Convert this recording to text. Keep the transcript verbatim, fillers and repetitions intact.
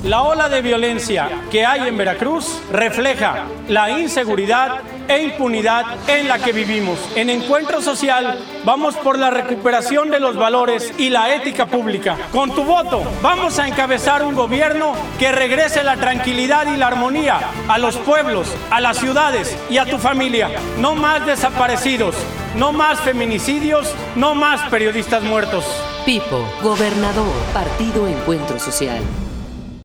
La ola de violencia que hay en Veracruz refleja la inseguridad e impunidad en la que vivimos. En Encuentro Social vamos por la recuperación de los valores y la ética pública. Con tu voto vamos a encabezar un gobierno que regrese la tranquilidad y la armonía a los pueblos, a las ciudades y a tu familia. No más desaparecidos, no más feminicidios, no más periodistas muertos. Pipo, gobernador, Partido Encuentro Social.